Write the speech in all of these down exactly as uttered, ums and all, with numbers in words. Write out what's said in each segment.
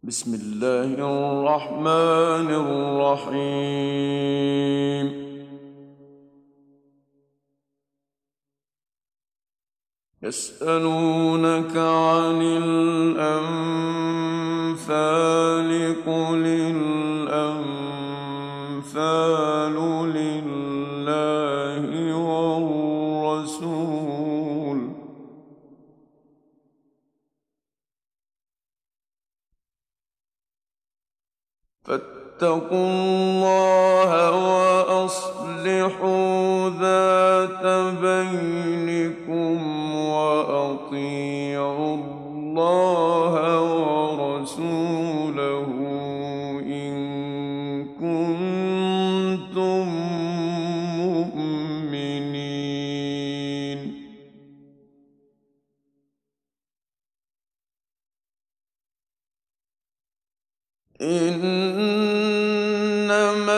بسم الله الرحمن الرحيم. يسألونك عن الأنفال قل الأنفال لله والرسول فاتقوا الله وأصلحوا ذات بينكم وأطيعوا الله ورسوله إن كنتم مؤمنين. إنما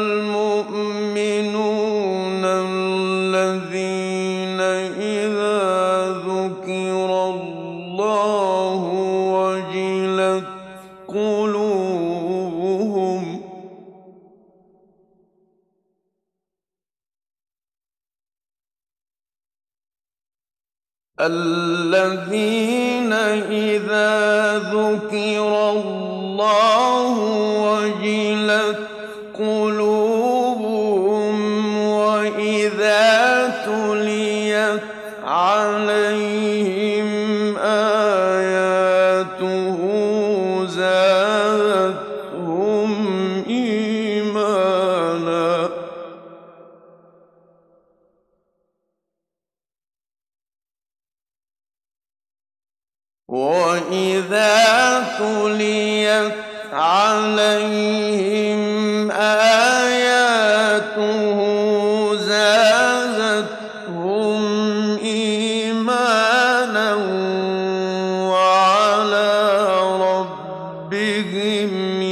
المؤمنون الذين إذا ذكر الله وجلت قلوبهم الذين إذا ذكر الله وجلت قلوبهم وإذا تليت عليهم آياته زادتهم إيمانا وإذا تليت عليهم آياته زادتهم إيمانا وعلى ربهم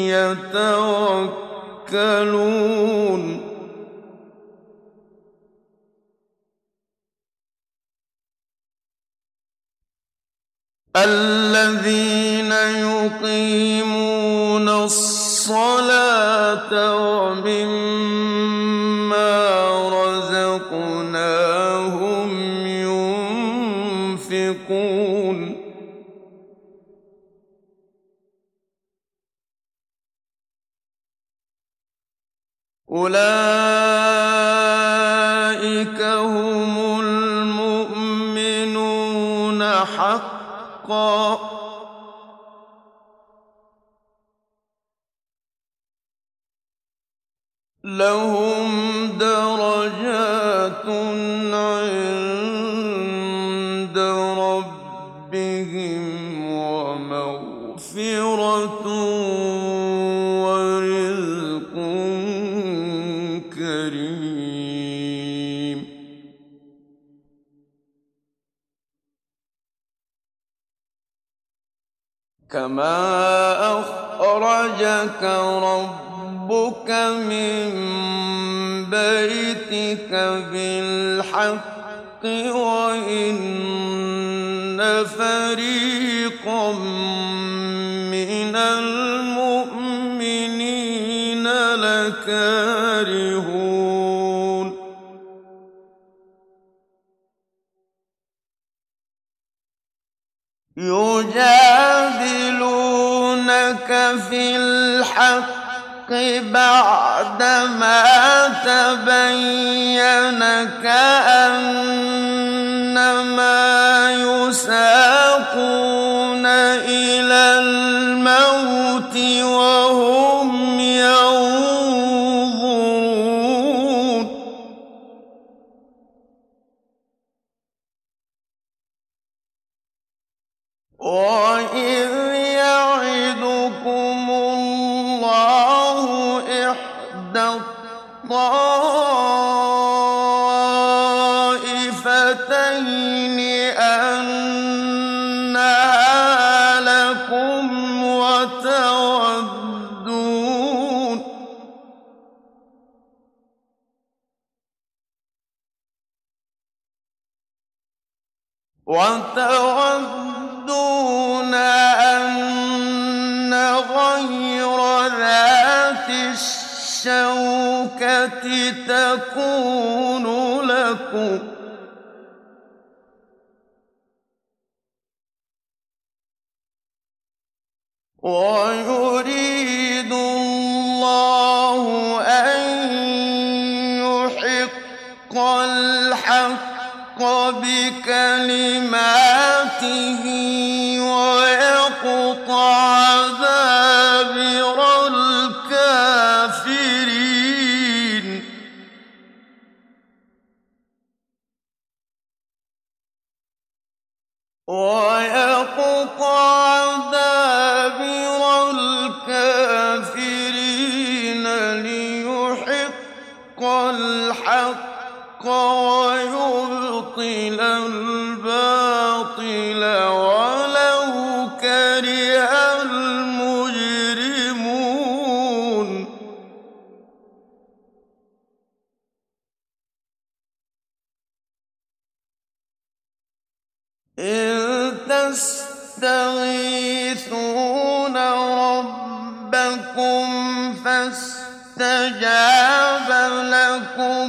يتوكلون. الذين يقيمون الصلاة ومما رزقناهم ينفقون. أولئك هم المؤمنون حقا لهم درجات عند ربهم ومغفرة ورزق كريم. كما أخرجك ربك من بيتك بالحق وإن فريقا من المؤمنين لكارهون. يجادلونك في الحق بعدما تبين كأنما يساقون إلى الموت وهم ينظرون. وإذ يعدكم الله إحدى الطائفتين أنها لكم وتودون وتودون أن غَيْرَ ذَاتِ الشَّوْكَةِ تَكُونُ لَكُمْ ۖ وَيُرِيدُ اللَّهُ أَن يُحِقَّ الْحَقَّ بِكَلِمَاتِهِ وَيَقْطَعَ دَابِرَ الْكَافِرِينَ وَيَقْطَعَ دَابِرَ الْكَافِرِينَ لِيُحِقَّ الْحَقَّ وَيُبْطِلَ الْبَاطِلَ وَلَوْ كَرِهَ الْمُجْرِمُونَ إِن تَسْتَغِيثُونَ رَبَّكُمْ فَاسْتَجَابَ لَكُمْ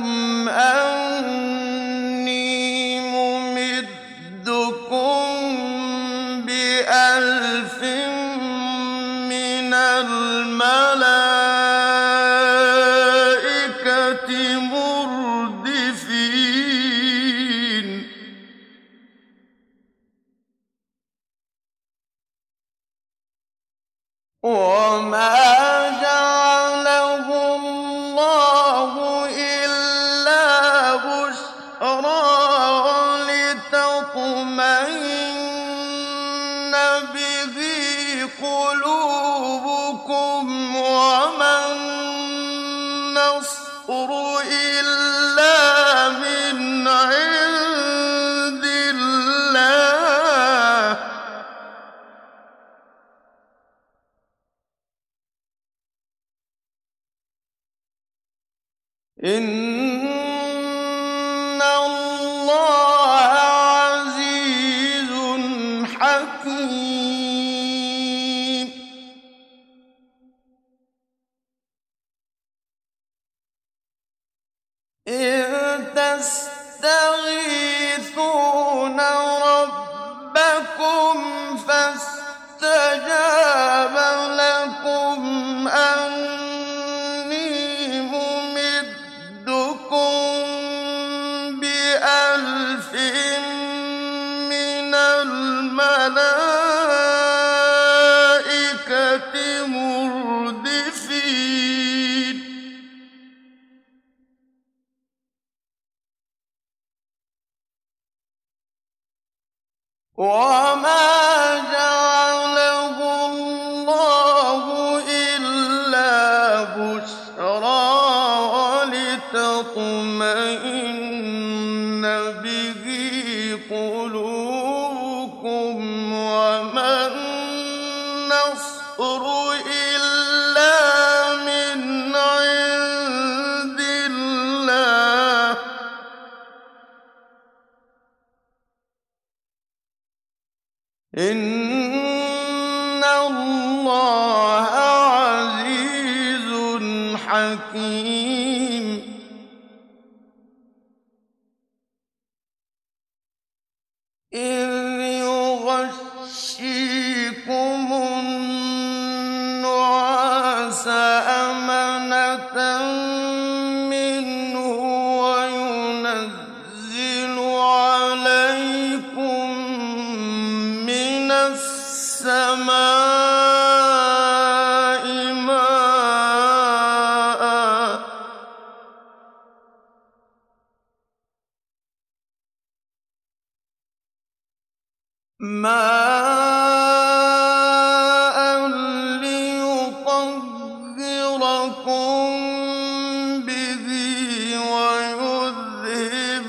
أَنِّي مُمِدُّكُم بِأَلْفٍ مِّنَ الْمَلَائِكَةِ مُرْدِفِينَ وَمَا جَعَلَهُ اللَّهُ إِلَّا بُشْرَىٰ وَلِتَطْمَئِنَّ بِهِ قُلُوبُكُمْ ۚ وَمَا النَّصْرُ إِلَّا مِنْ عِندِ اللَّهِ ۚ إِنَّ اللَّهَ عَزِيزٌ حَكِيمٌ إِذْ تَسْتَغِيثُونَ رَبَّكُمْ فَاسْتَجَابَ لَكُمْ أَنِّي مُمِدُّكُم بِأَلْفٍ مِّنَ الْمَلَائِكَةِ مُرْدِفِينَ وَمَا جَعَلَهُ اللَّهُ إِلَّا بُشْرَىٰ وَلِتَطْمَئِنَّ بِهِ قُلُوبُكُمْ ۚ وَمَا النَّصْرُ إِلَّا مِنْ عِندِ اللَّهِ ۚ إِنَّ اللَّهَ عَزِيزٌ حَكِيمٌ إِذْ يُغَشِّيكُمُ النُّعَاسَ أَمَنَةً مِّنْهُ وَيُنَزِّلُ عَلَيْكُم مِّنَ السَّمَاءِ مَاءً لِّيُطَهِّرَكُم بِهِ وَيُذْهِبَ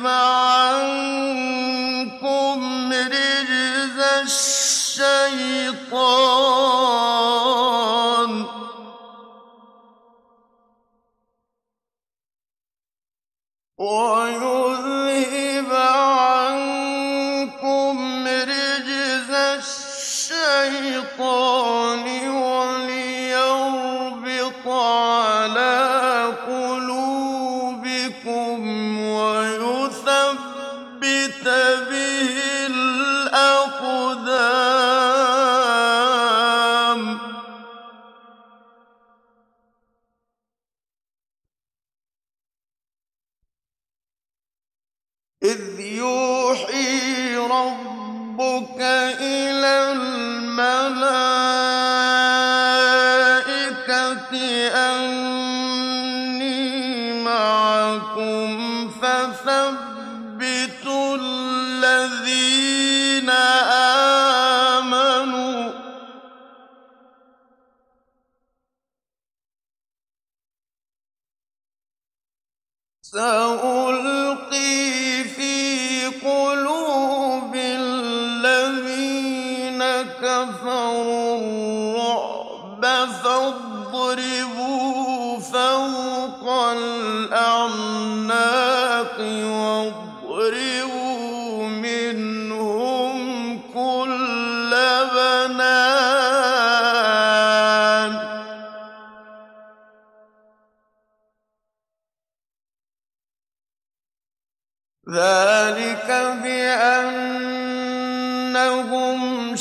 عَنكُمْ رِجْزَ الشَّيْطَانِ وَيُذْهِبَ عَنكُمْ رِجْزَ الشَّيْطَانِ سألقي في قلوب الذين كفروا الرعب فاضربوا فوق الأعناق واضربوا منهم كل بنان ذلك بأنهم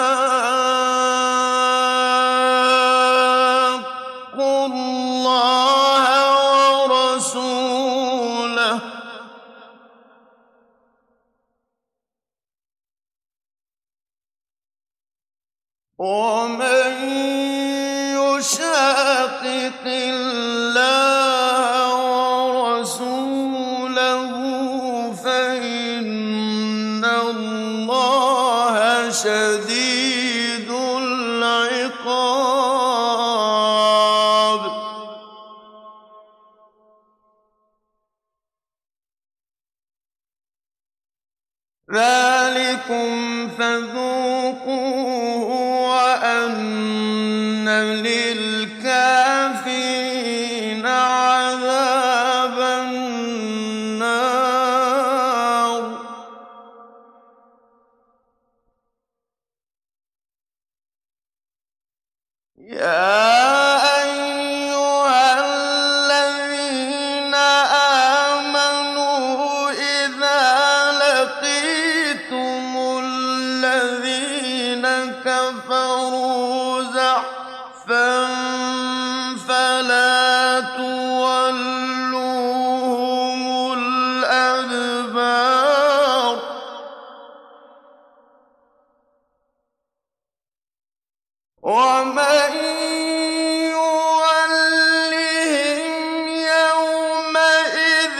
شاقوا الله ورسوله ومن يشاقق الله ورسوله فإن الله شديد العقاب ذلكم فذوقوه وأن للكافرين عذاب النار يا أيها الذين آمنوا إذا لقيتم الذين كفروا زحفا فلا تولوهم الأدبار ومن يولهم يومئذ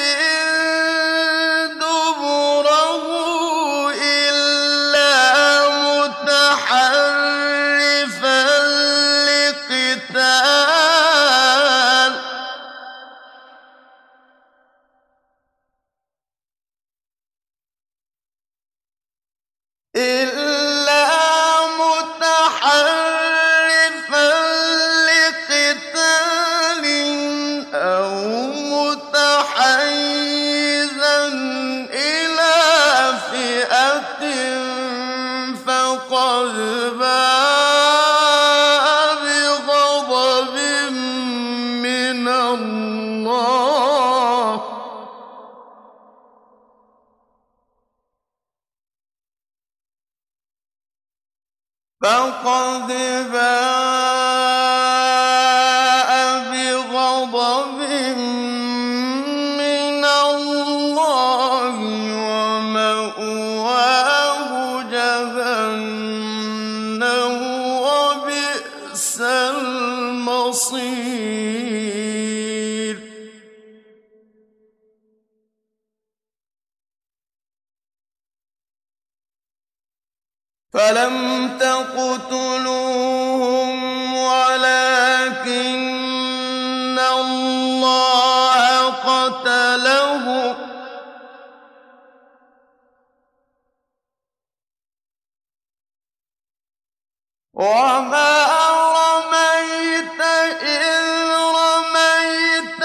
دبره إلا متحرفا لقتال إلا متحرفا لقتال أو متحيزا إلى فئة فقد باء بغضب من الله فقد باء بغضب من الله ومأواه جهنم وبئس المصير فلم تقتلوهم ولكن الله قتلهم وما رميت إذ رميت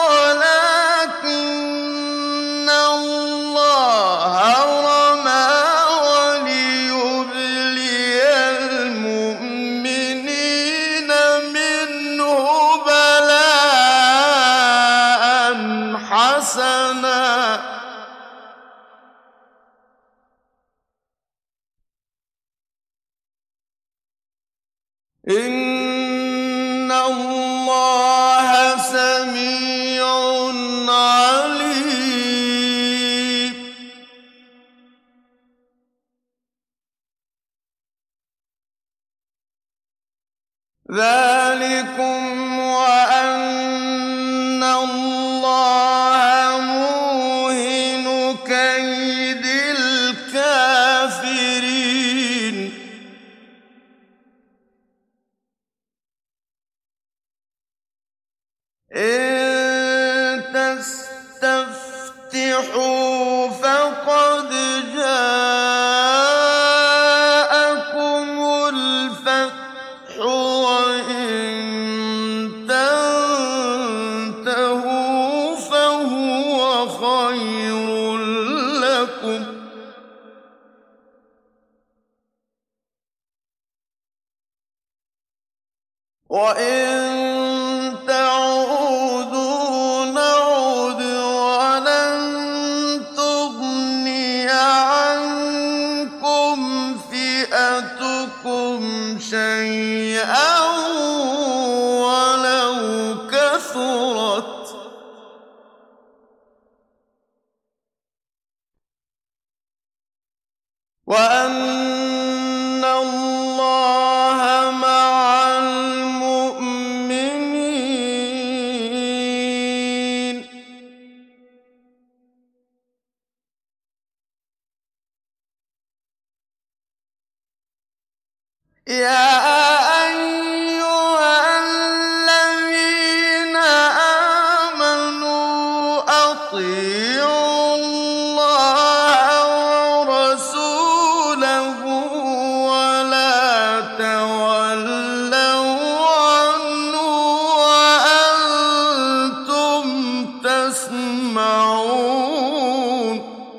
ولكن الله رمى وليبلي المؤمنين منه بلاء حسنا إن الله سميع عليم ذلكم وأن الله موهن كيد الكافرين إن تستفتحوا تُفْلِحُوا فَقَدْ جَاءَكُمُ الْفَتْحُ ۖ وَإِن تَنتَهُوا فَهُوَ خَيْرٌ لَّكُمْ ۖ وَإِن تَعُودُوا نَعُدْ وَلَن تُغْنِيَ عَنكُمْ فِئَتُكُمْ شَيْئًا وَلَوْ كَثُرَتْ ۚ وَأَنَّ اللَّهَ مَعَ الْمُؤْمِنِينَ. يَا أَيُّهَا الَّذِينَ آمَنُوا أَطِيعُوا اللَّهَ وَرَسُولَهُ وَلَا تَوَلَّوْا عَنْهُ وَأَنتُمْ تَسْمَعُونَ.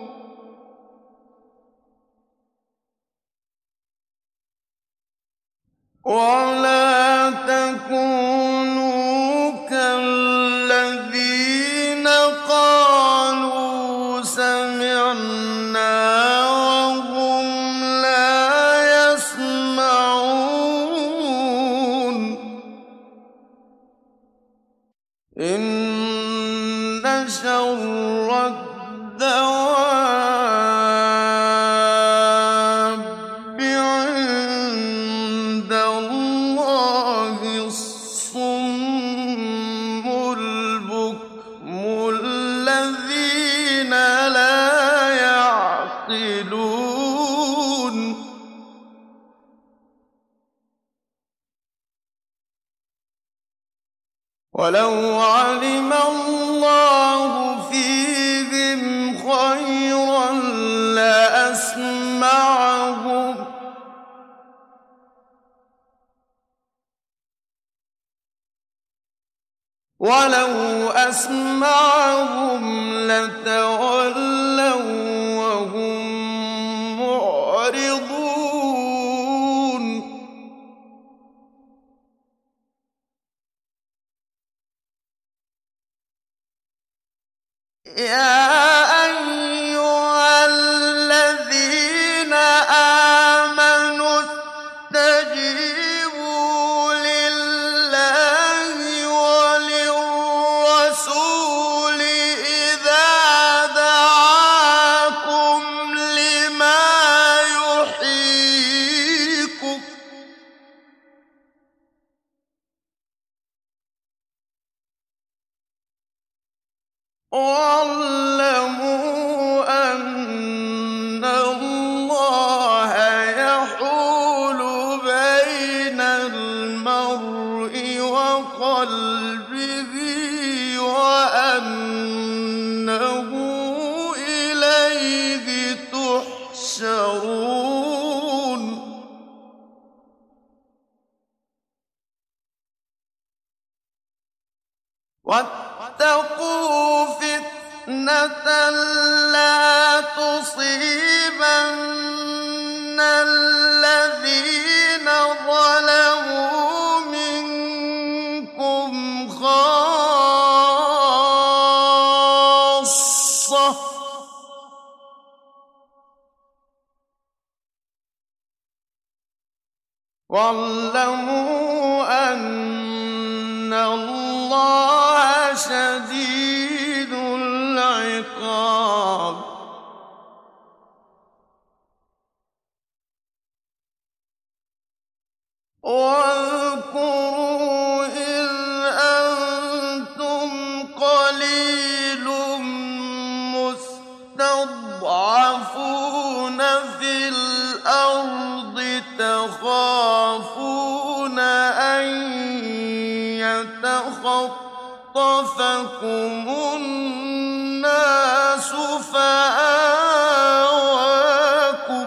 وَلَا تَكُونُوا كَالَّذِينَ قَالُوا سَمِعْنَا وَهُمْ لَا يَسْمَعُونَ. إِنَّ شَرَّ الدَّوَابِّ عِندَ اللَّهِ الصُّمُّ الْبُكْمُ الَّذِينَ لَا يَعْقِلُونَ. وَلَوْ عَلِمَ اللَّهُ فِيهِمْ خَيْرًا لَّأَسْمَعَهُمْ ۖ وَلَوْ أَسْمَعَهُمْ لَتَوَلَّوا وَّهُم مُّعْرِضُونَ. يَا أَيُّهَا الَّذِينَ آمَنُوا اسْتَجِيبُوا لِلَّهِ وَلِلرَّسُولِ إِذَا دَعَاكُمْ لِمَا يُحْيِيكُمْ ۖ وَاعْلَمُوا أَنَّ اللَّهَ يَحُولُ بَيْنَ الْمَرْءِ وَقَلْبِهِ وَأَنَّهُ إِلَيْهِ تُحْشَرُونَ. وَاتَّقُوا فِتْنَةً لَّا تُصِيبَنَّ الَّذِينَ ظَلَمُوا مِنكُمْ خَاصَّةً ۖ وَاعْلَمُوا أَنَّ اللَّهَ شَدِيدُ الْعِقَابِ. وَاذْكُرُوا إِذْ أَنتُمْ قَلِيلٌ مُّسْتَضْعَفُونَ فِي الْأَرْضِ تَخَافُونَ أَن يَتَخَطَّفَكُمُ النَّاسُ النَّاسُ فَآوَاكُمْ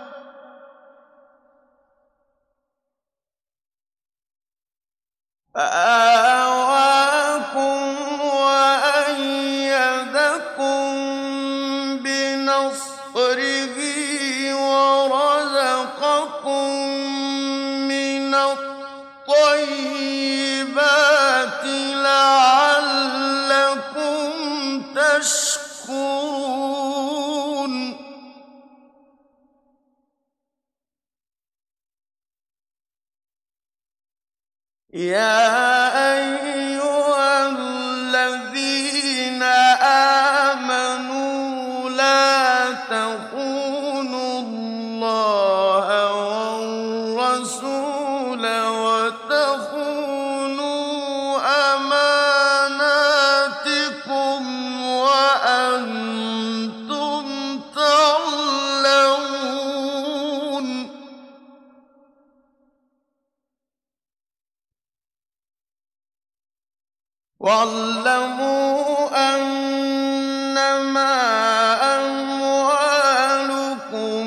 فَآوَاكُمْ وَأَيَّدَكُم بِنَصْرِهِ وَرَزَقَكُم مِّنَ الطَّيِّبَاتِ لَعَلَّكُمْ تَشْكُرُونَ يَا أَيُّهَا الَّذِينَ آمَنُوا لَا تَخُونُوا اللَّهَ وَالرَّسُولَ وَتَخُونُوا أَمَانَاتِكُمْ وَأَنتُمْ تَعْلَمُونَ وَاعْلَمُوا أَنَّمَا أَمْوَالُكُمْ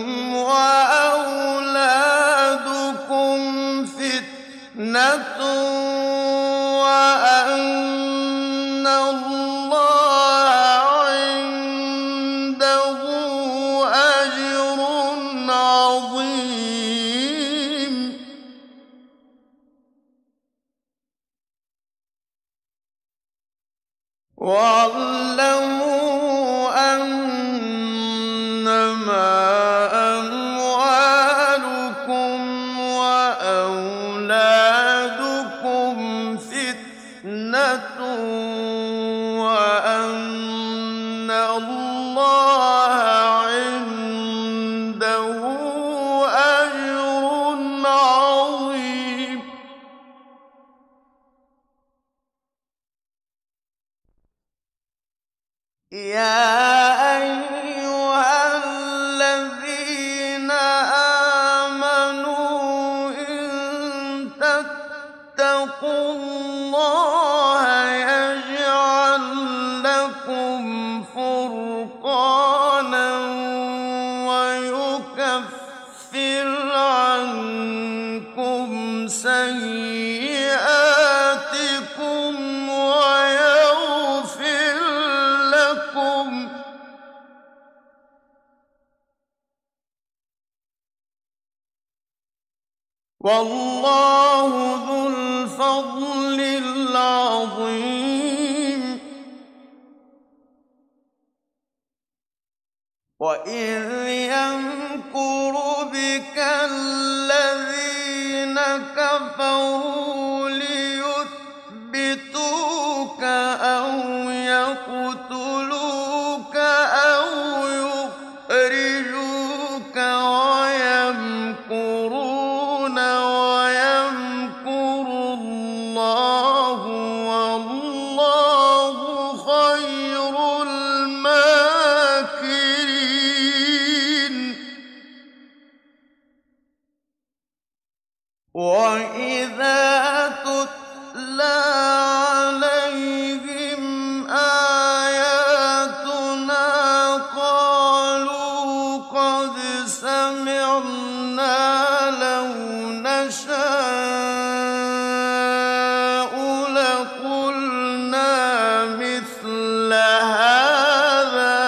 وَأَوْلَادُكُمْ فِتْنَةٌ وَأَنَّ اللَّهَ عِندَهُ أَجْرٌ عَظِيمٌ وَاعْلَمُوا أَنَّمَا أَمْوَالُكُمْ وَأَوْلَادُكُمْ فِتْنَةٌ وَأَنَّ اللَّهَ عِندَهُ أَجْرٌ عَظِيمٌ يَا أَيُّهَا الَّذِينَ آمَنُوا إِن تَتَّقُوا اللَّهَ يَجْعَل لَّكُمْ فُرْقَانًا وَيُكَفِّرْ عَنكُمْ سَيِّئَاتِكُمْ وَيَغْفِرْ لَكُمْ ۗ وَاللَّهُ ذُو الْفَضْلِ الْعَظِيمِ وَإِذْ يَمْكُرُ بِكَ الَّذِينَ كَفَرُوا لِيُثْبِتُوكَ أَوْ يَقْتُلُوكَ أَوْ يُخْرِجُوكَ وَيَمْكُرُونَ وَيَمْكُرُ اللَّهُ وَاللَّهُ خَيْرُ الْمَاكِرِينَ وَإِذَا تُتْلَىٰ عَلَيْهِمْ آيَاتُنَا قَالُوا قَدْ سَمِعْنَا لَوْ نَشَاءُ لَقُلْنَا مِثْلَ هَٰذَا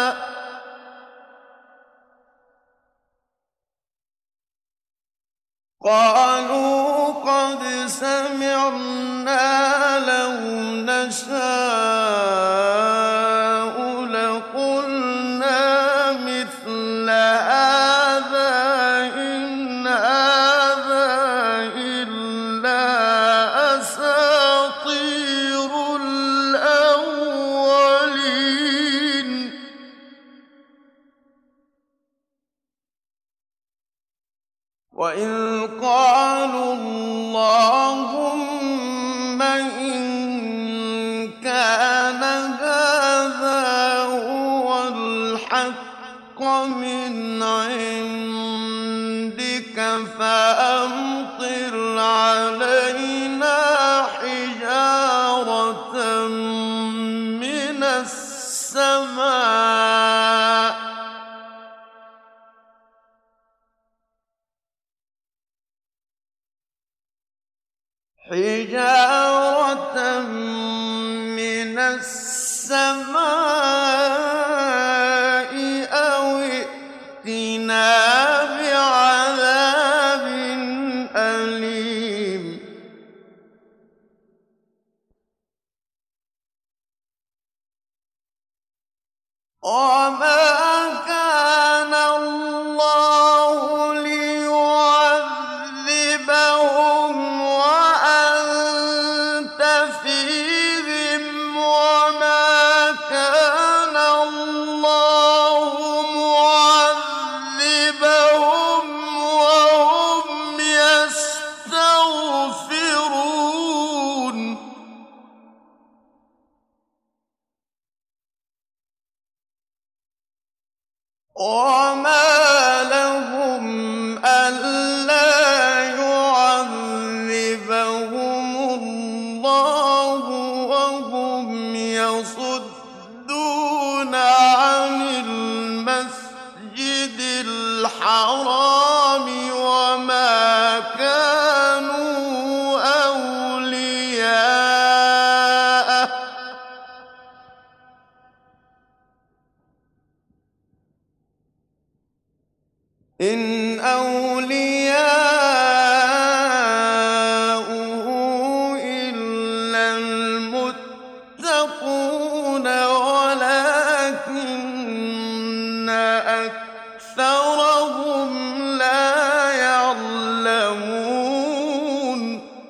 قَالُوا قَدْ سَمِعْنَا لَوْ نَشَاءُ لَقُلْنَا مِثْلَ هَٰذَا إِنْ هَٰذَا إِلَّا أَسَاطِيرُ الْأَوَّلِينَ وَإِذْ قَالُوا اللَّهُمَّ إِن كَانَ هَٰذَا هُوَ الْحَقَّ مِنْ عِندِكَ فَأَمْطِرْ عَلَيْنَا حِجَارَةً مِّنَ السَّمَاءِ حِجَارَةً مِّنَ السَّمَاءِ أَوْ ائْتِنَا بِعَذَابٍ أَلِيمٍ وَمَا كَانَ اللَّهُ لِيُعَذِّبَهُمْ وَأَنتَ فِيهِمْ وَمَا كَانَ اللَّهُ مُعَذِّبَهُمْ وَهُمْ يَسْتَغْفِرُونَ وَمَا لَهُمْ أَلَّا يُعَذِّبَهُمُ اللَّهُ وَهُمْ يَصُدُّونَ عَنِ الْمَسْجِدِ الْحَرَامِ وَمَا كَانُوا أَوْلِيَاءَهُ ۚ إِنْ أَوْلِيَاؤُهُ إِلَّا الْمُتَّقُونَ وَلَٰكِنَّ أَكْثَرَهُمْ لَا يَعْلَمُونَ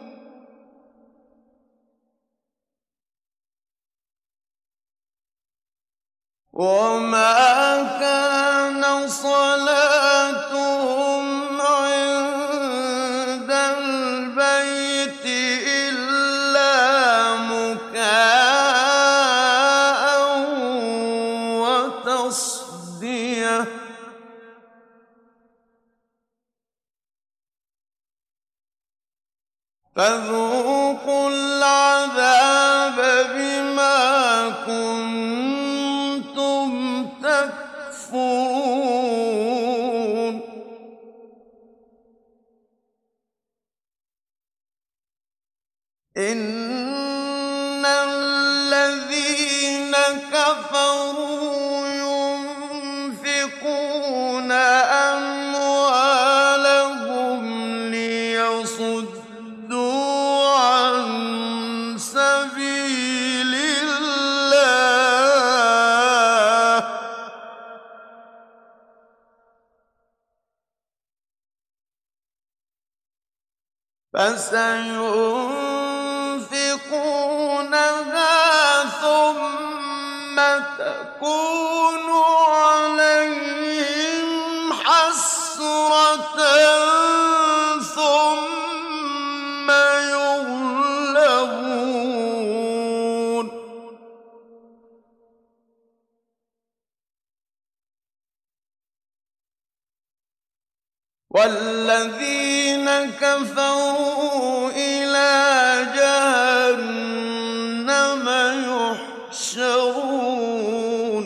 وَمَا كَانَ صَلَاتُهُمْ عِندَ الْبَيْتِ إِلَّا مُكَاءً وَتَصْدِيَةً ۚ فَذُوقُوا الْعَذَابَ بِمَا كُنتُمْ تَكْفُرُونَ إِنَّ الَّذِينَ كَفَرُوا يُنفِقُونَ أَمْوَالَهُمْ لِيَصُدُّوا عَن سَبِيلِ اللَّهِ ۚ فَسَيُنفِقُونَهَا ثُمَّ تَكُونُ عَلَيْهِمْ حَسْرَةً ثُمَّ يُغْلَبُونَ وَالَّذِينَ كَفَرُوا إِلَىٰ جَهَنَّمَ يُحْشَرُونَ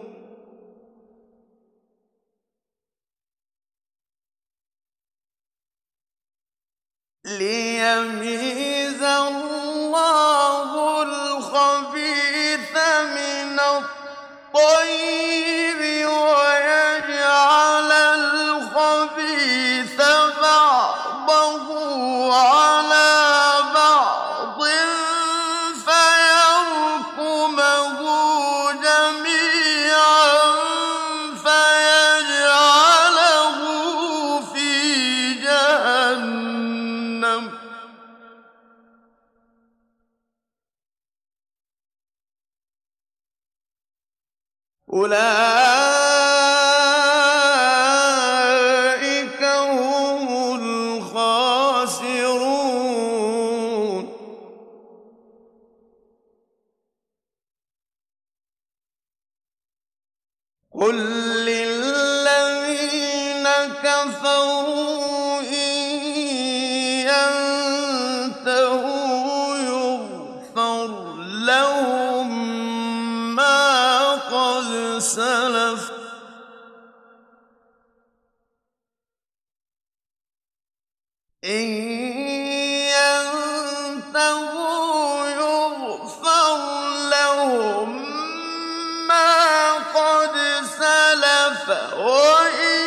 لِيَمِيزَ اللَّهُ الْخَبِيثَ مِنَ الطَّيِّبِ وَيَجْعَلَ الْخَبِيثَ بَعْضَهُ عَلَىٰ بَعْضٍ فَيَرْكُمَهُ جَمِيعًا فَيَجْعَلَهُ فِي جَهَنَّمَ ۚ أُولَٰئِكَ هُمُ الْخَاسِرُونَ قُل لِّلَّذِينَ كَفَرُوا إِن يَنتَهُوا يُغْفَرْ لَهُم مَّا قَدْ سَلَفَ إِن يغفر لهم ما قد سلف وإن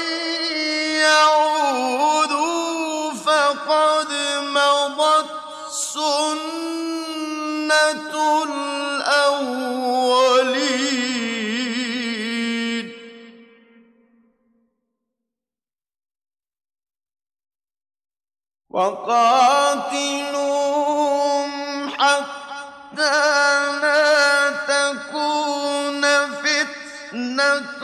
يعودوا فقد مضت سنة الأولين وقاتلوهم حتى لا تكون فتنة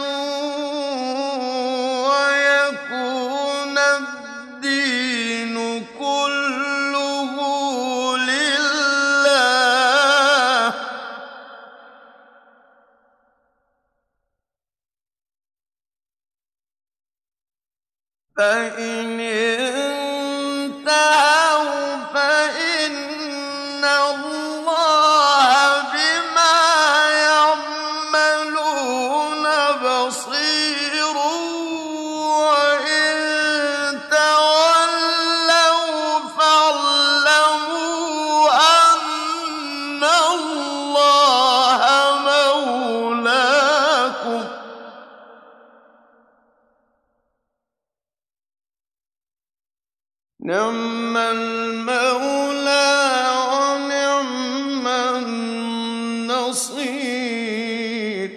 ويكون الدين كله لله فإن انتهوا فإن الله بما يعملون بصير وإن تولوا فاعلموا أن الله مولاكم نعم المولى ونعم النصير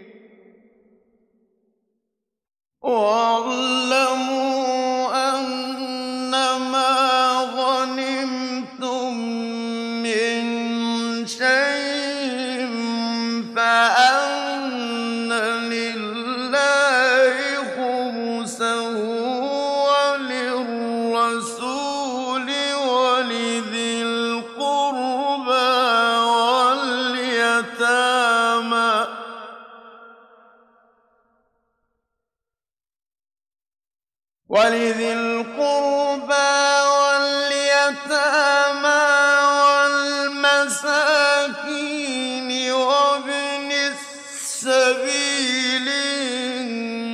واعلموا أنما غنمتم من شيء فأن لله خمسه وللرسول ولذي القربى واليتامى ولذي القربى واليتامى والمساكين وابن السبيل إن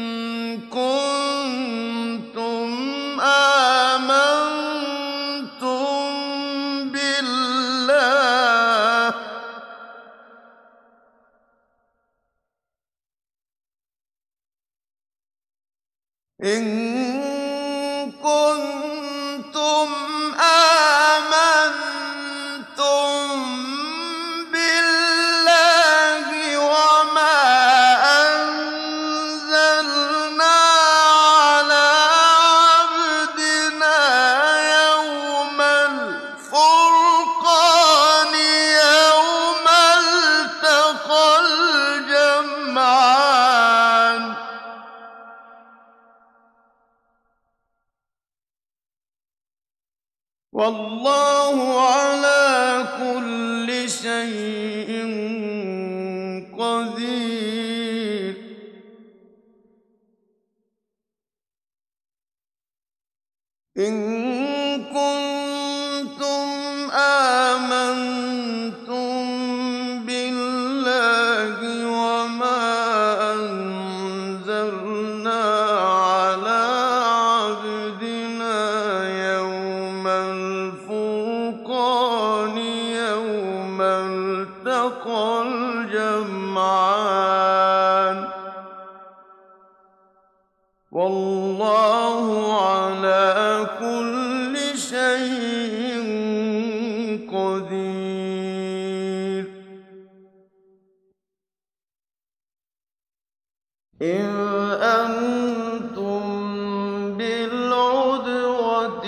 كنتم آمنتم بالله إن كنتم آمنتم بالله وما أنزلنا على عبدنا يوم الفرقان يوم التقى الجمعان والله على كل شيء قدير إن كنتم آمنتم بالله وما أنزلنا على عبدنا يوم الفرقان يوم التقى الجمعان والله على كل شيء قدير إذ أنتم بالعدوة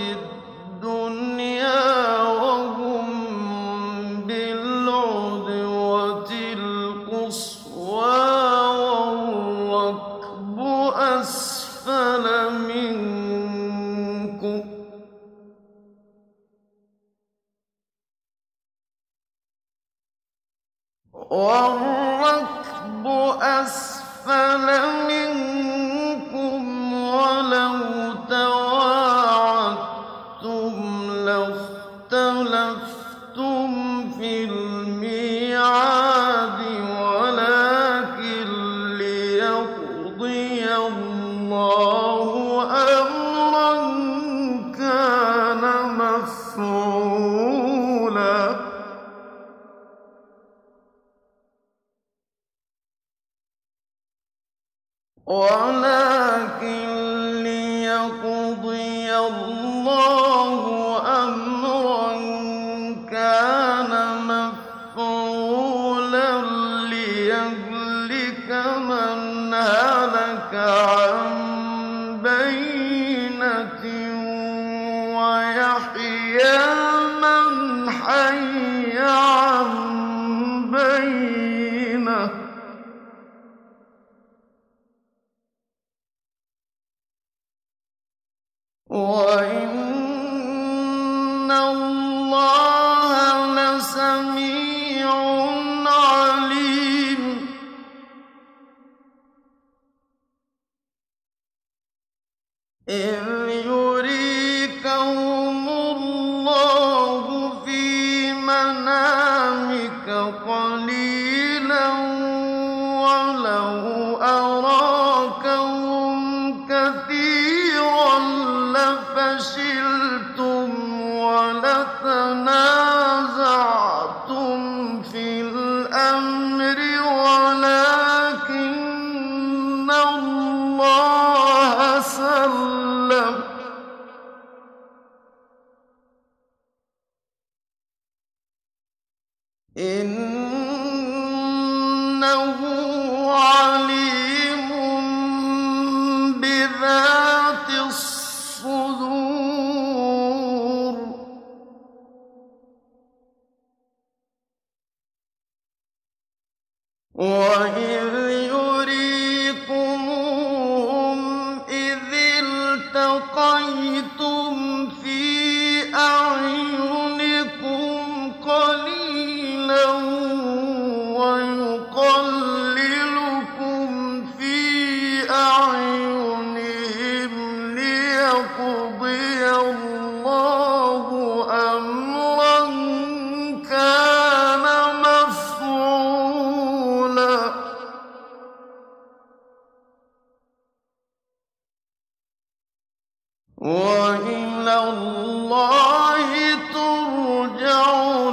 الدنيا وهم بالعدوة القصوى والركب أسفل منكم والركب أسفل منكم ولو تواعدتم لاختلفتم في الميعاد ولكن ليقضي الله أمرا كان مفعولا وَلَٰكِن لِّيَقْضِيَ اللَّهُ أَمْرًا كَانَ مَفْعُولًا لِّيَهْلِكَ مَنْ هَلَكَ عَن بَيِّنَةٍ وَيَحْيَىٰ مَنْ حَيَّ عَن بَيِّنَةٍ ۗ وَإِنَّ اللَّهَ لَسَمِيعٌ عَلِيمٌ إِذْ يُرِيكَهُمُ اللَّهُ فِي مَنَامِكَ قَلِيلًا وَلَوْ أَرَاكَهُمْ كَثِيرًا لَّفَشِلْتُمْ وَلَتَنَازَعْتُمْ فِي الْأَمْرِ وَلَٰكِنَّ اللَّهَ سَلَّمَ ۗ إِنَّهُ عَلِيمٌ بِذَاتِ الصُّدُورِ وَإِذْ يُرِيكُمُوهُمْ إِذِ الْتَقَيْتُمْ فِي أَعْيُنِكُمْ قَلِيلًا وَيُقَلِّلُكُمْ فِي أَعْيُنِهِمْ لِيَقْضِيَ اللَّهُ أَمْرًا كَانَ مَفْعُولًا ۗ وَإِلَى اللَّهِ تُرْجَعُ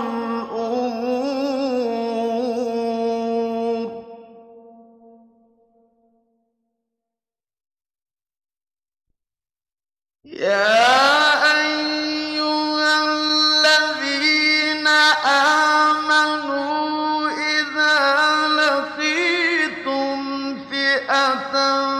الْأُمُورُ يَا أَيُّهَا الَّذِينَ آمَنُوا إِذَا لَقِيتُمْ فِئَةً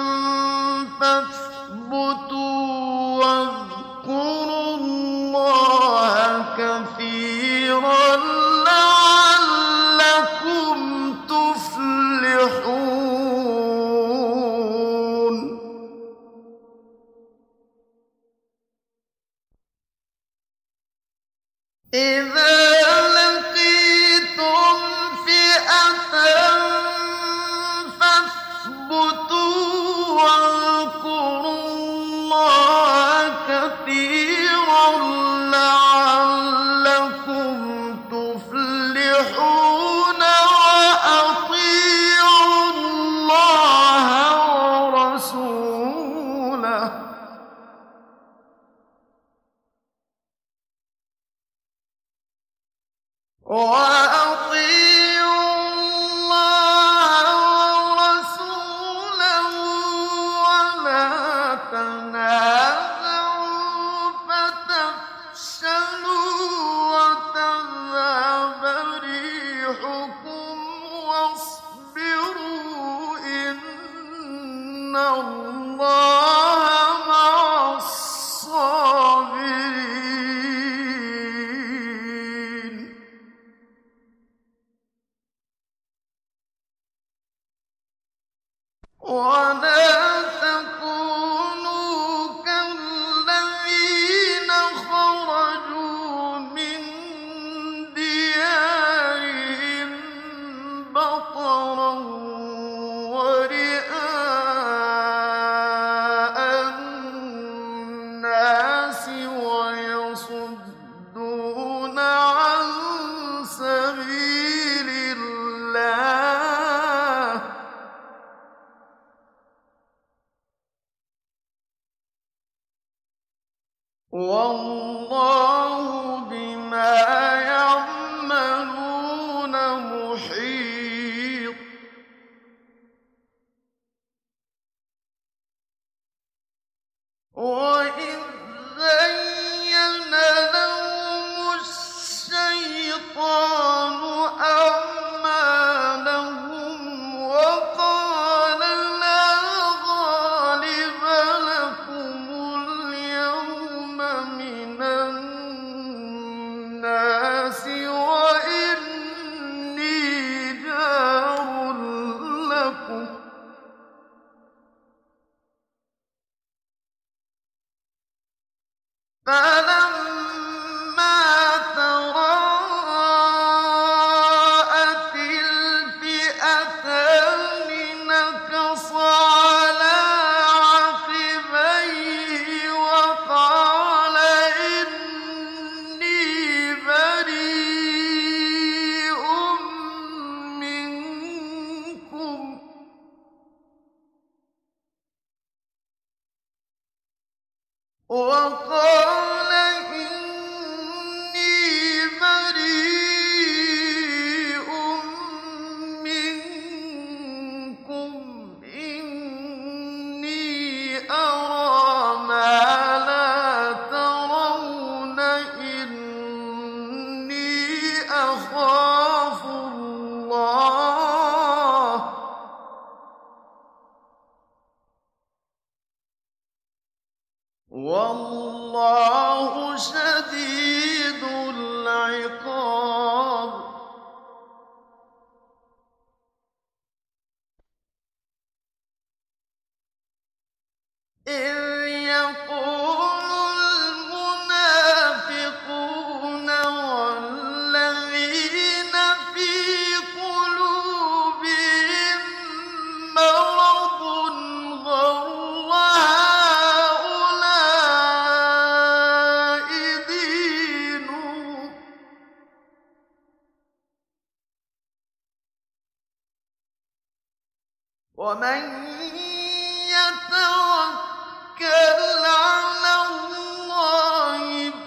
فَاثْبُتُوا وَاذْكُرُوا اللَّهَ كَثِيرًا لَّعَلَّكُمْ تُفْلِحُونَ إِذَا لَقِيتُمْ فِئَةً فَاثْبُتُوا وَاذْكُرُوا اللَّهَ كَثِيرًا لَّعَلَّكُمْ تُفْلِحُونَ وَأَطِيعُوا اللَّهَ وَرَسُولَهُ وَأَطِيعُوا اللَّهَ وَرَسُولَهُ وَلَا تَنَازَعُوا فَتَفْشَلُوا وَتَذْهَبَ رِيحُكُمْ وَاصْبِرُوا ۚ إِنَّ اللَّهَ مَعَ الصَّابِرِينَ وَلَا تَكُونُوا كَالَّذِينَ خَرَجُوا مِن دِيَارِهِم بَطَرًا وَرِئَاءَ النَّاسِ وَيَصُدُّونَ عَن سَبِيلِ اللَّهِ الشَّيْطَانُ أَعْمَالَهُمْ وَقَالَ لَا غَالِبَ لَكُمُ الْيَوْمَ مِنَ النَّاسِ وَإِنِّي جَارٌ لَّكُمْ ۖ فَلَمَّا تَرَاءَتِ الْفِئَتَانِ نَكَصَ عَلَىٰ عَقِبَيْهِ وَقَالَ إِنِّي بَرِيءٌ مِّنكُمْ وَقَالَ إِنِّي بَرِيءٌ مِّنكُمْ إِنِّي أَرَىٰ مَا لَا تَرَوْنَ إِنِّي أَخَافُ اللَّهَ ۚ وَاللَّهُ شَدِيدُ الْعِقَابِ. إِذْ يَقُولُ الْمُنَافِقُونَ وَالَّذِينَ فِي قُلُوبِهِم مَّرَضٌ غَرَّ هَٰؤُلَاءِ دِينُهُمْ ۗ وَمَن يَتَوَكَّلْ عَلَى اللَّهِ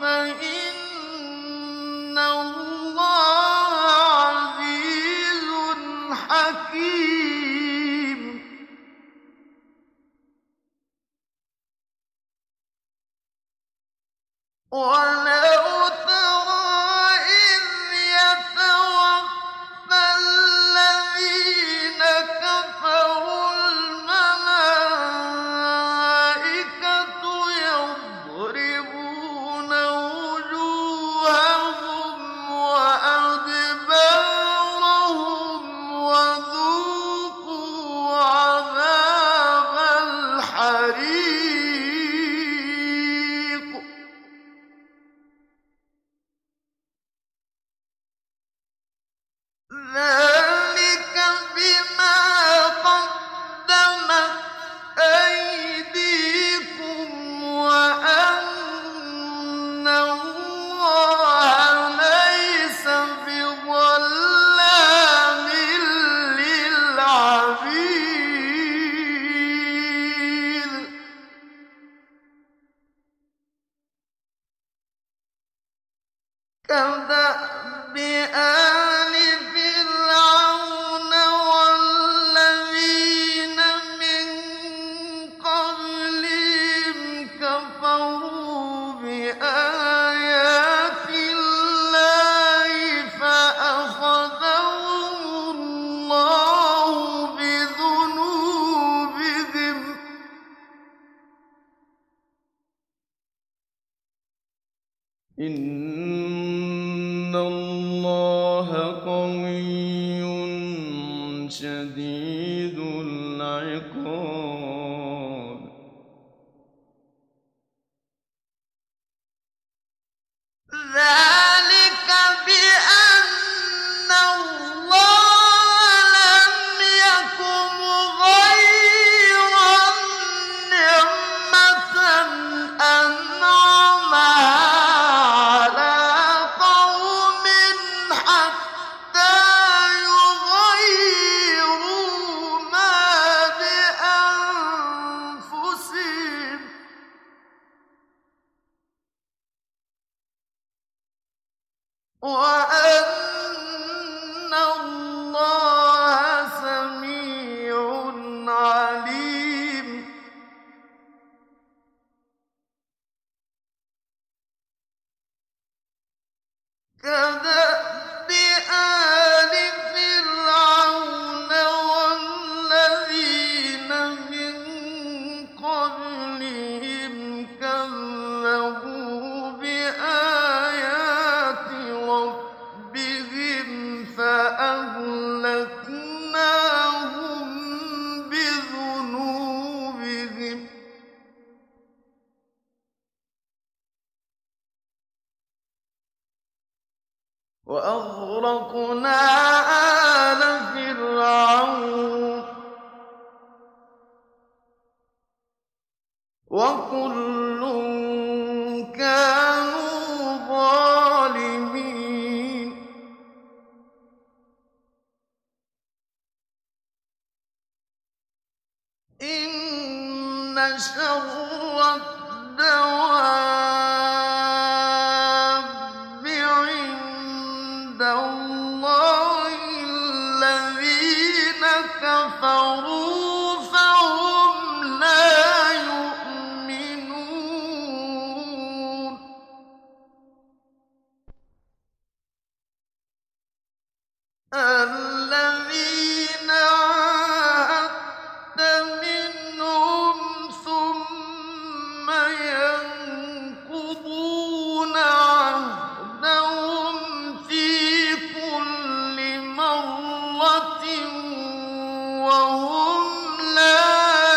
فَإِنَّ اللَّهَ عَزِيزٌ حَكِيمٌ. وَلَوْ تَرَىٰ إِذْ يَتَوَفَّى الَّذِينَ كَفَرُوا الْمَلَائِكَةُ يَضْرِبُونَ وُجُوهَهُمْ وَأَدْبَارَهُمْ وَذُوقُوا عَذَابَ الْحَرِيقِ. ذَٰلِكَ بِمَا قَدَّمَتْ أَيْدِيكُمْ وَأَنَّ اللَّهَ لَيْسَ بِظَلَّامٍ لِّلْعَبِيدِ. كَدَأْبِ آلِ فِرْعَوْنَ وَالَّذِينَ مِن قَبْلِهِمْ كَفَرُوا بِآيَاتِ اللَّهِ فَأَخَذَهُمُ اللَّهُ بِذُنُوبِهِمْ ۗ إِنَّ اللَّهَ قَوِيٌّ شَدِيدُ الْعِقَابِ. ذَٰلِكَ بِأَنَّ اللَّهَ لَمْ يَكُ مُغَيِّرًا نِّعْمَةً أَنْعَمَهَا عَلَىٰ قَوْمٍ حَتَّىٰ وأغرقنا آلَ فِرْعَوْنَ وَكُلٌّ كَانُوا ظَالِمِينَ إِنَّ شَرَّ الدَّوَابِّ عِندَ اللَّهِ الَّذِينَ كَفَرُوا فَهُمْ لَا يُؤْمِنُونَ الَّذِينَ عَاهَدتَّ مِنْهُمْ ثُمَّ يَنقُضُونَ عَهْدَهُمْ فِي كُلِّ مَرَّةٍ وَهُمْ لَا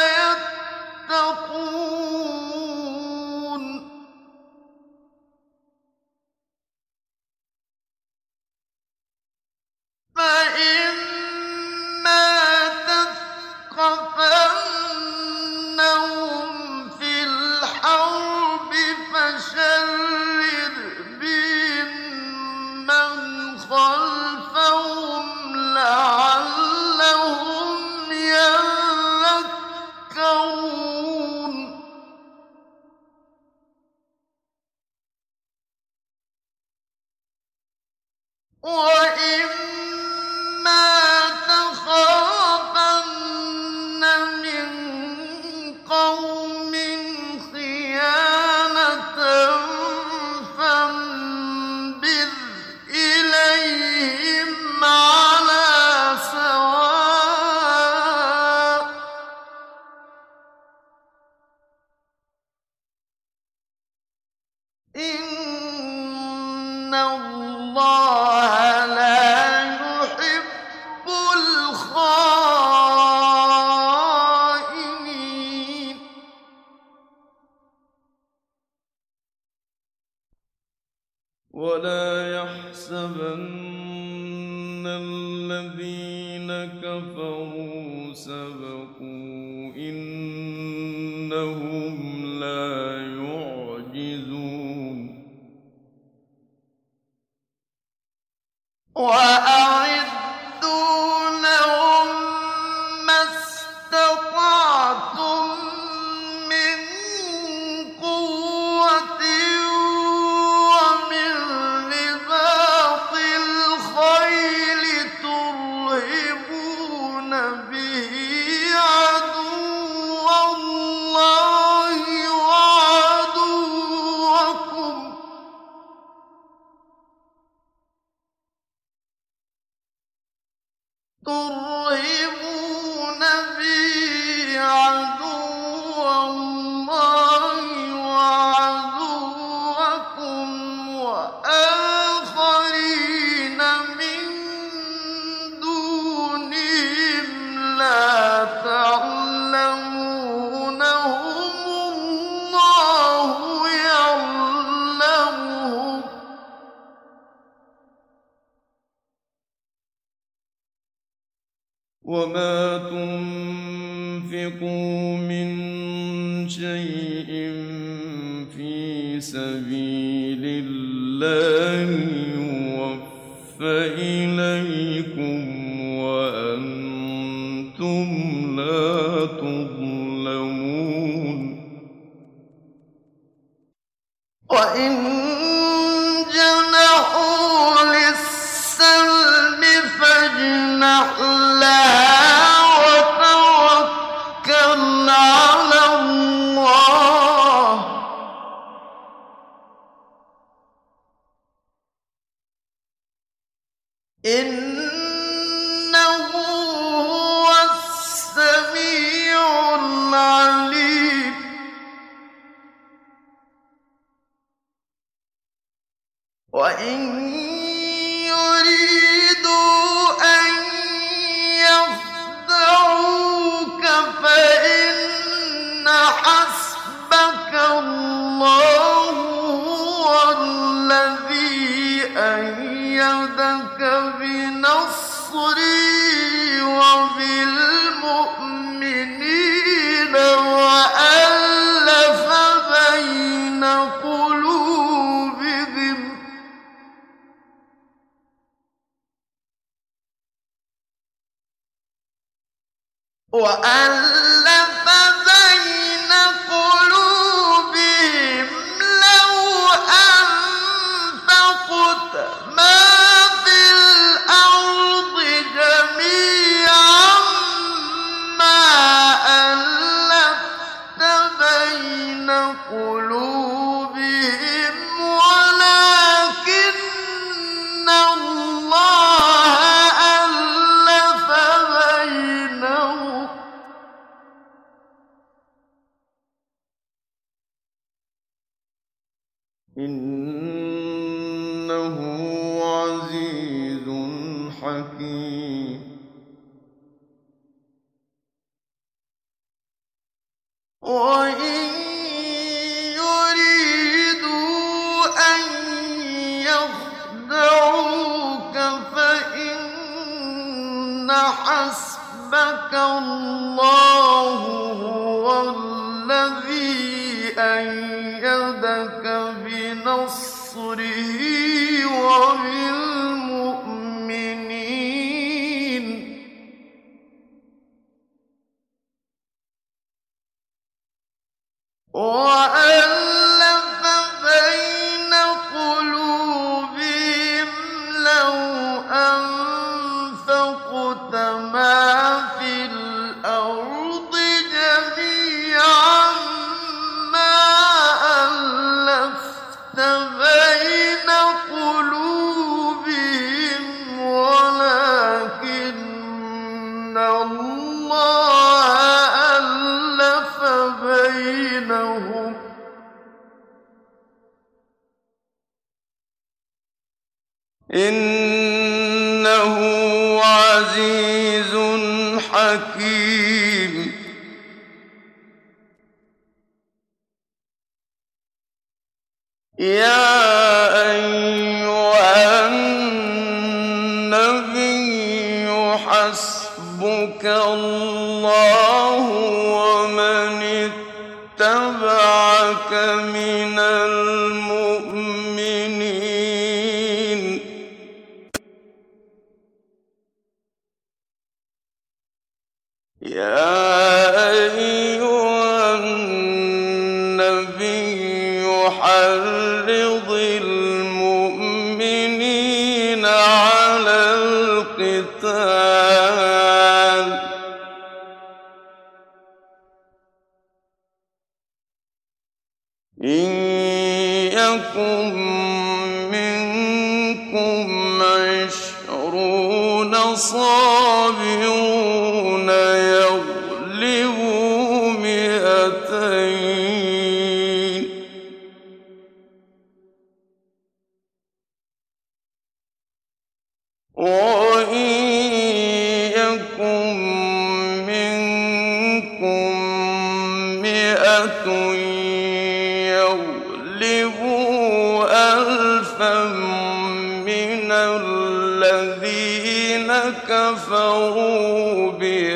يَتَّقُونَ فَإِمَّا تَثْقَفَنَّهُمْ فِي الْحَرْبِ فَشَرِّدْ بِهِم مَّنْ خَلْفَهُمْ لَعَلَّهُمْ يَذَّكَّرُونَ وَإِمَّا تَخَافَنَّ مِن قَوْمٍ خِيَانَةً فَانبِذْ إِلَيْهِمْ عَلَىٰ سَوَاءٍ ۚ إِنَّ اللَّهَ لَا يُحِبُّ الْخَائِنِينَ وَلَا يَحْسَبَنَّ الَّذِينَ كَفَرُوا سَبَقُوا ۚ إِنَّهُمْ لَا يُعْجِزُونَ وَأَعِدُّوا لَهُم مَّا اسْتَطَعْتُم مِّن قُوَّةٍ وَمِن رِّبَاطِ الْخَيْلِ تُرْهِبُونَ بِهِ عَدُوَّ اللَّهِ وَعَدُوَّكُمْ ۚ تُرْهِبُونَ بِهِ عَدُوَّ اللَّهِ وَعَدُوَّكُمْ وَآخَرِينَ مِن دُونِهِمْ لَا تَعْلَمُونَهُمُ اللَّهُ يَعْلَمُهُمْ ۚ وَمَا تُنفِقُوا مِن شَيْءٍ فِي سَبِيلِ اللَّهِ يُوَفَّ إِلَيْكُمْ وَأَنتُمْ لَا تُظْلَمُونَ وَإِن جَنَحُوا لِلسَّلْمِ فَاجْنَحْ لَهَا وَتَوَكَّلْ عَلَى اللَّهِ ۚ إِنَّهُ هُوَ السَّمِيعُ الْعَلِيمُ وَإِن يُرِيدُوا أَن يَخْدَعُوكَ فَإِنَّ حَسْبَكَ اللَّهُ هُوَ الَّذِي أَيَّدَكَ بِهِ بنصري وبالمؤمنين وألف بين قلوبهم وألف بين قلوبهم لو أنفقت ما في الأرض جميعا ما ألفت بين قلوبهم ولكن الله ألف بينهم إنه عزيز حكيم وإن يريدوا أن يخدعوك فإن حسبك الله هو الذي أيدك بنصره وبالمؤمنين وألف بين قلوبهم لو أنفقت ما في الأرض جميعا ما ألفت بين قلوبهم ولكن الله ألف بينهم إنه عزيز حكيم يا أيها النبي حسبك الله ومن اتبعك من المؤمنين يا أيها النبي حرض المؤمنين على القتال إن يكن منكم عشرون صابرون يغلبوا مئتين وإن يكن منكم مئة يغلبوا ألفا من الذين كفروا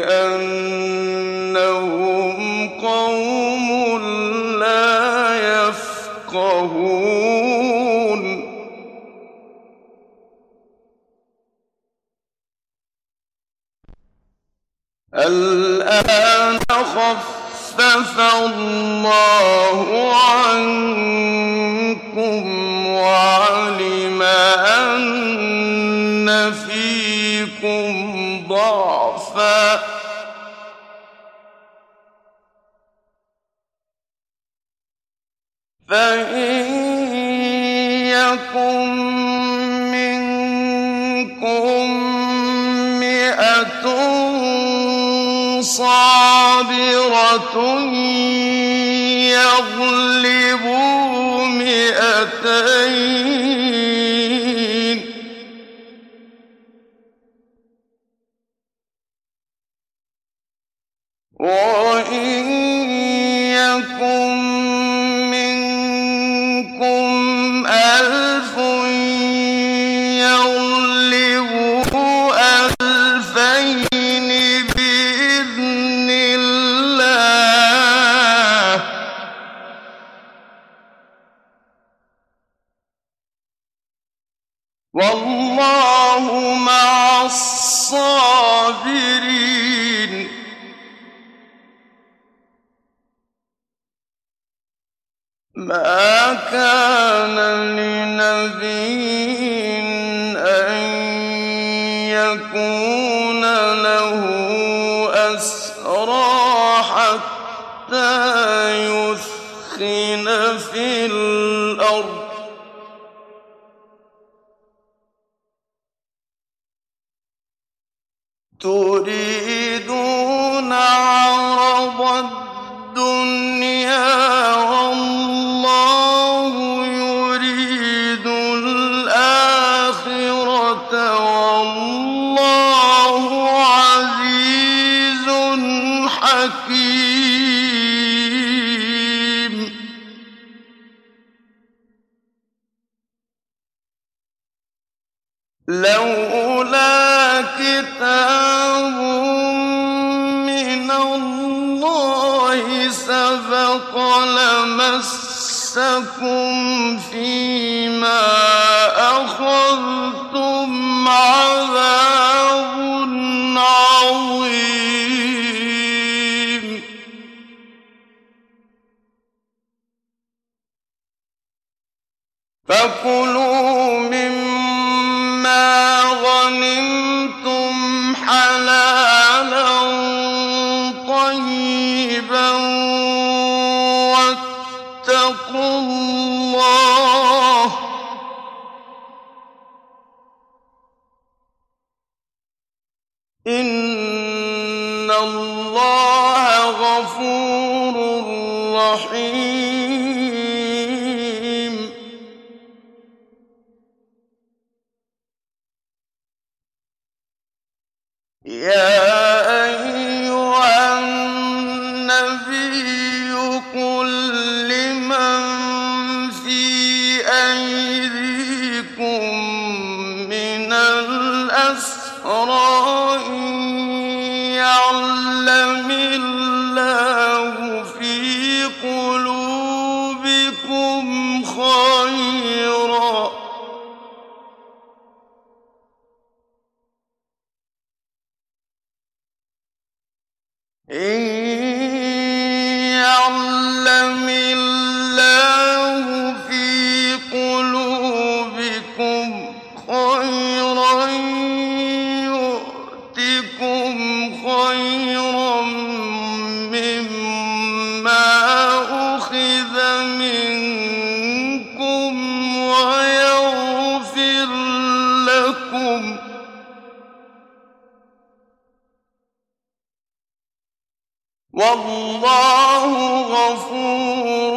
بأنهم قوم لا يفقهون الآن خفف الله عنكم وعلم أن فيكم ضعفا فإن يكن منكم مئة صابرة يغلبوا مئتين وإن يكن منكم ألف يغلبوا وَاللَّهُ مَعَ الصَّابِرِينَ. مَا كَانَ لِنَبِيٍّ أَن يَكُونَ لَهُ أَسْرَىٰ حَتَّىٰ يُثْخِنَ فِي الْأَرْضِ ۚ تُرِيدُونَ عَرَضَ الدُّنْيَا وَاللَّهُ يُرِيدُ الْآخِرَةَ ۗ وَاللَّهُ عَزِيزٌ حَكِيمٌ. لَّوْلَا كِتَابٌ مِّنَ اللَّهِ سَبَقَ لَمَسَّكُمْ فِيمَا أَخَذْتُمْ عَذَابٌ عَظِيمٌ. فَكُلُوا مِمَّا غَنِمْتُمْ حَلَالًا طَيِّبًا وَاتَّقُوا اللَّهَ ۚ إِنَّ اللَّهَ غَفُورٌ رَّحِيمٌ. يَا أَيُّهَا النَّبِيُّ قُل لِّمَن فِي أَيْدِيكُم مِّنَ الْأَسْرَىٰ إِن يَعْلَمِ اللَّهُ فِي قُلُوبِكُمْ خَيْرًا إِن يَعْلَمِ اللَّهُ فِي قُلُوبِكُمْ خَيْرًا يُؤْتِكُمْ خَيْرًا مِّمَّا أُخِذَ مِنكُمْ وَيَغْفِرْ لَكُمْ ۗ وَاللَّهُ غَفُورٌ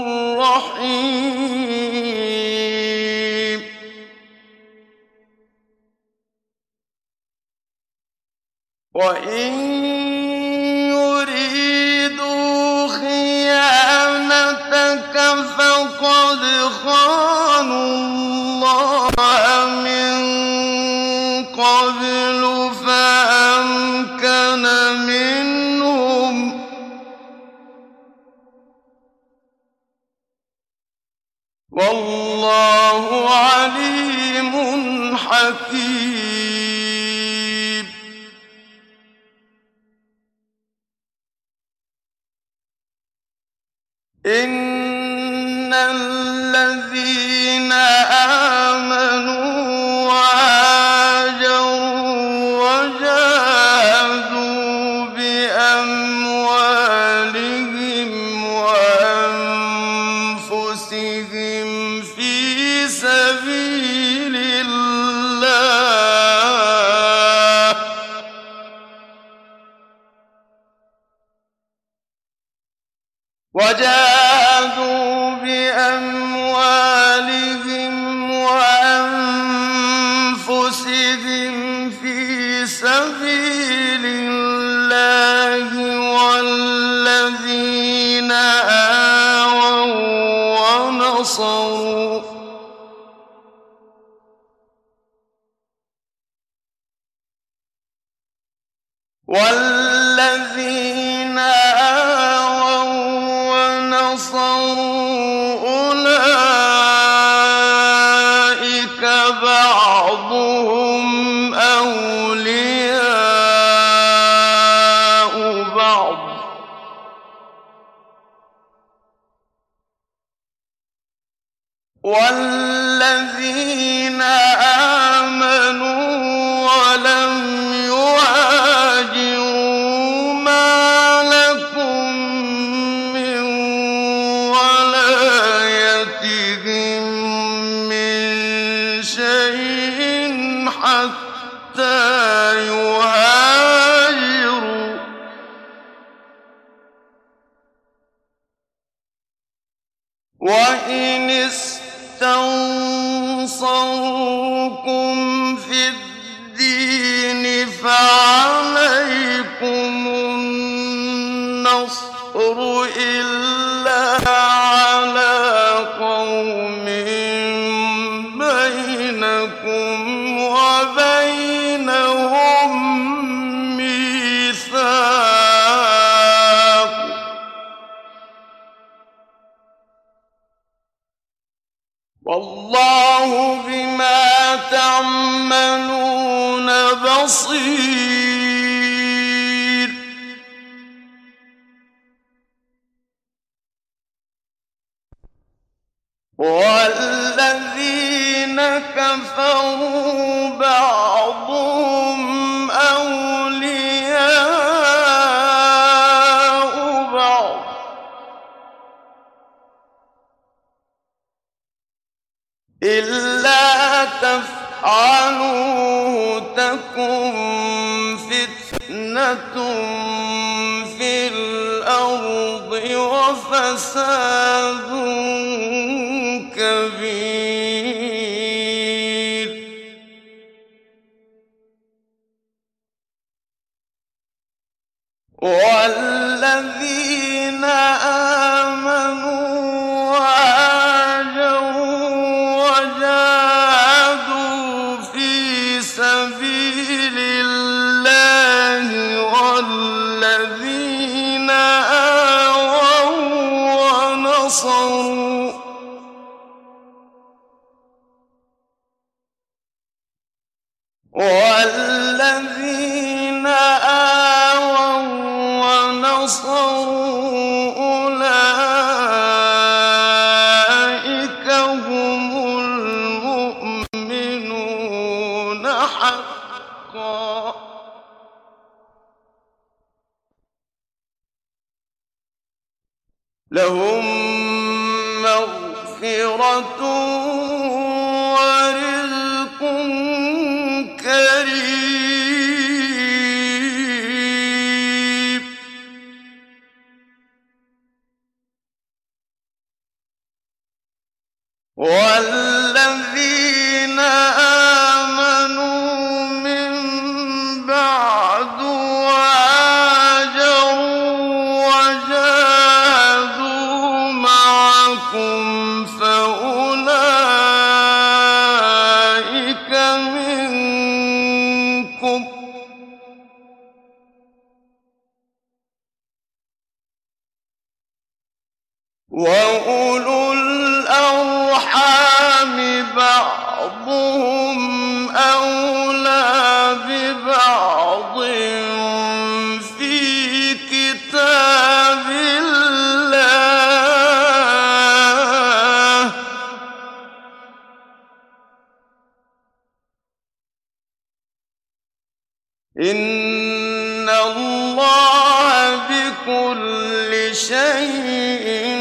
رَّحِيمٌ. وَإِن يُرِيدُوا خِيَانَتَكَ فَقَدْ خَانُوا اللَّهَ مِن قَبْلُ فَأَمْكَنَ مِنْهُمْ ۗ وَاللَّهُ عَلِيمٌ حَكِيمٌ. إِنَّ الَّذِينَ آمَنُوا وَهَاجَرُوا وَجَاهَدُوا بِأَمْوَالِهِمْ وَأَنفُسِهِمْ فِي سَبِيلِ اللَّهِ وَجَاهَدُوا بِأَمْوَالِهِمْ وَأَنفُسِهِمْ فِي سَبِيلِ اللَّهِ وَالَّذِينَ آوَوا وَّنَصَرُوا وَالَّذِينَ آوَوا وَّنَصَرُوا أُولَٰئِكَ بَعْضُهُمْ وَالَّذِينَ آمَنُوا وَلَمْ يُهَاجِرُوا مَا لَكُم مِّن وَلَايَتِهِم مِّن شَيْءٍ حَتَّىٰ يُهَاجِرُوا ۚ وَإِنِ اسْتَنصَرُوكُمْ فِي الدِّينِ فَعَلَيْكُمُ النَّصْرُ إِلَّا عَلَىٰ قَوْمٍ بَيْنَكُمْ وَبَيْنَهُم مِّيثَاقٌ ۗ وَاللَّهُ بِمَا تَعْمَلُونَ بَصِيرٌ. وَالَّذِينَ كَفَرُوا بَعْضُهُمْ أَوْلِيَاءُ بَعْضٍ ۚ إِلَّا تَفْعَلُوهُ تَكُن فِتْنَةٌ فِي الْأَرْضِ وَفَسَادٌ كَبِيرٌ. وَالَّذِينَ آمَنُوا وَهَاجَرُوا وَجَاهَدُوا فِي سَبِيلِ اللَّهِ وَالَّذِينَ آوَوا وَّنَصَرُوا وَالَّذِينَ آوَوا وَّنَصَرُوا أُولَٰئِكَ هُمُ الْمُؤْمِنُونَ حَقًّا ۚ لَّهُم مَّغْفِرَةٌ وَرِزْقٌ كَرِيمٌ. وَالَّذِينَ آمَنُوا مِن بَعْدُ وَهَاجَرُوا وَجَاهَدُوا مَعَكُمْ فَأُولَٰئِكَ مِنكُمْ ۚ وَأُولُو الْأَرْحَامِ بَعْضُهُمْ أَوْلَىٰ بِبَعْضٍ فِي كِتَابِ اللَّهِ ۗ إِنَّ اللَّهَ بِكُلِّ شَيْءٍ